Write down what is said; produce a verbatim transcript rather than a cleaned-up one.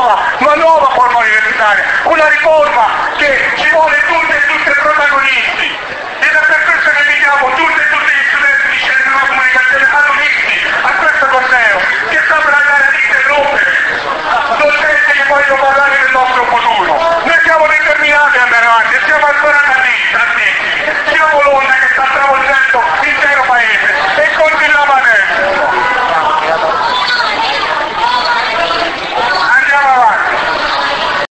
nuova, una nuova forma universitaria, una riforma che ci vuole tutte e tutte protagonisti. Ed è per questo che invitiamo tutti e tutti gli studenti di scienze della comunicazione ad unirsi a questo corteo che saprà dare a